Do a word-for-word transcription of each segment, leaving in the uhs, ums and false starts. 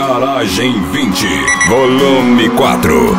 Garagem vinte, volume quatro.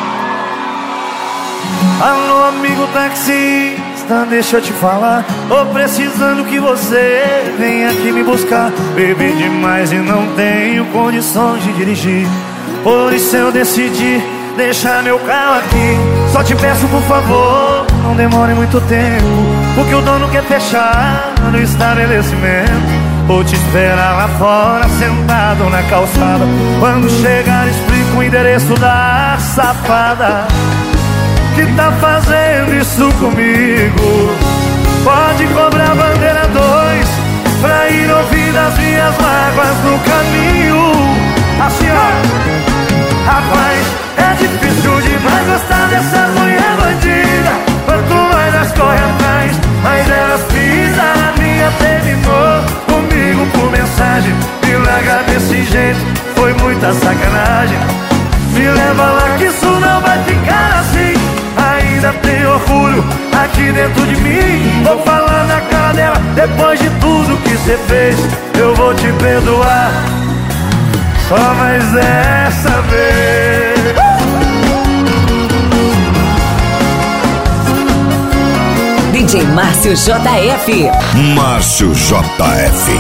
Alô, amigo taxista, deixa eu te falar. Tô precisando que você venha aqui me buscar. Bebi demais e não tenho condições de dirigir. Por isso eu decidi deixar meu carro aqui. Só te peço, por favor, não demore muito tempo, porque o dono quer fechar no estabelecimento. Vou te esperar lá fora, sentado na calçada. Quando chegar, explico o endereço da safada que tá fazendo isso comigo. Pode cobrar bandeira dois pra ir ouvir das minhas mágoas no caminho. Assim, ó, rapaz, é difícil demais gostar dessas mulher bandida. Quanto mais nós corre atrás, mais elas pisam na minha. Terminou comigo por mensagem, me larga desse jeito, foi muita sacanagem. Me leva lá que isso não vai ficar assim. Ainda tem orgulho aqui dentro de mim. Vou falar na cara dela, depois de tudo que cê fez, eu vou te perdoar, só mais essa vez. D J Márcio J F. Márcio J F.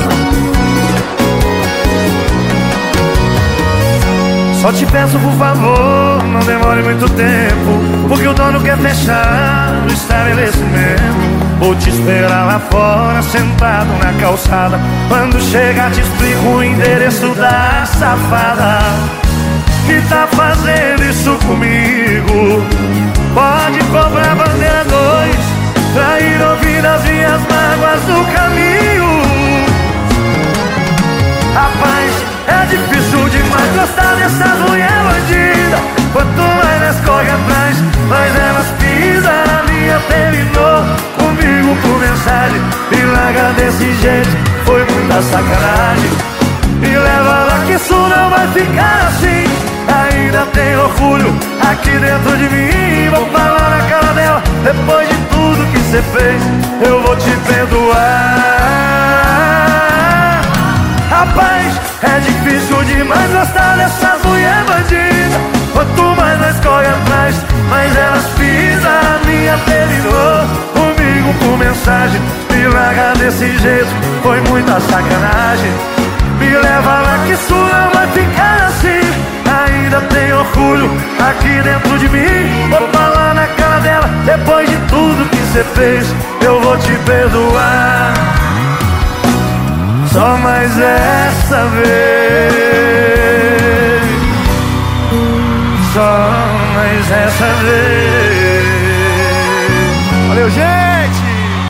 Só te peço, por favor, não demore muito tempo, porque o dono quer fechar o estabelecimento. Vou te esperar lá fora, sentado na calçada. Quando chegar te explico o endereço da safada que tá fazendo isso comigo. Pode cobrar bandeira dois pra ir ouvir as minhas mágoas no caminho. Rapaz, é difícil demais gostar dessas mulher bandida. Quanto mais nós corre atrás, mais elas pisam na minha. Terminou comigo por mensagem, me larga desse jeito, foi muita sacanagem. Me leva lá que isso não vai ficar assim. Ainda tem orgulho aqui dentro de mim. Vou falar na cara dela, depois de tudo que cê fez, eu vou te perdoar. Rapaz, é difícil demais gostar dessas mulher bandida. Quanto mais nós corre atrás, mais elas pisam a minha. Terminou comigo por mensagem, me larga desse jeito, foi muita sacanagem. Me leva lá que isso não vai ficar assim. Ainda tem orgulho aqui dentro de mim. Vou falar na cara dela, depois de tudo que cê fez, eu vou te perdoar, só mais essa vez, só mais essa vez.